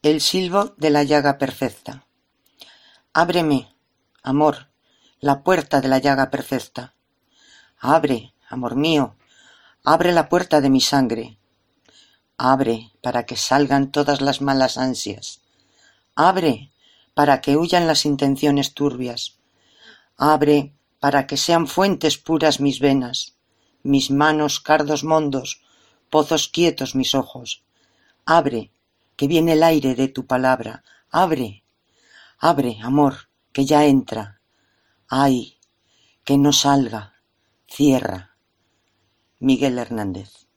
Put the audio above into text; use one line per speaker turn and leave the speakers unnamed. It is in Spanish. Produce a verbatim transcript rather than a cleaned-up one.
El silbo de la llaga perfecta. Ábreme, amor, la puerta de la llaga perfecta. Abre, amor mío, abre la puerta de mi sangre. Abre para que salgan todas las malas ansias. Abre para que huyan las intenciones turbias. Abre para que sean fuentes puras mis venas, mis manos cardos mondos, pozos quietos mis ojos. Abre, que viene el aire de tu palabra. Abre, abre, amor, que ya entra. Ay, que no salga. Cierra. Miguel Hernández.